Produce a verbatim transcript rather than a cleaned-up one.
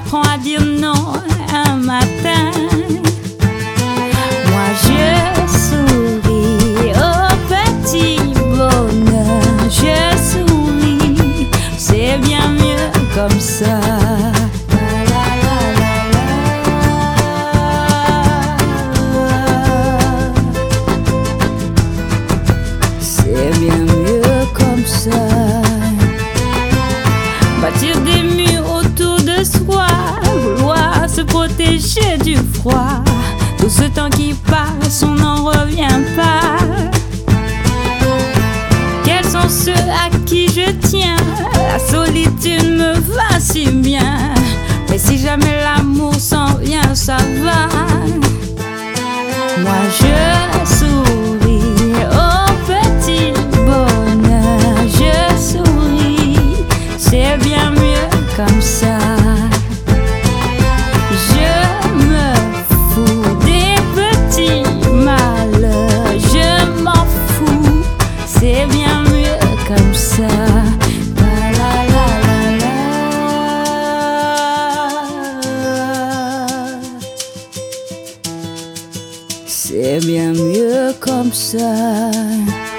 apprends à dire non un matin. Moi je souris au petit bonheur, je souris, c'est bien mieux comme ça. C'est bien mieux comme ça. Bâtir des murs autour de soi, vouloir se protéger du froid. Tout ce temps qui passe, on n'en revient pas. Quels sont ceux à qui je tiens? La solitude me va si bien. Mais si jamais l'amour s'en vient, ça va. Moi je souris au petit bonheur, je souris, c'est bien mieux comme ça. Je me fous des petits malheurs, je m'en fous, c'est bien mieux comme ça. La la la la la. C'est bien mieux comme ça.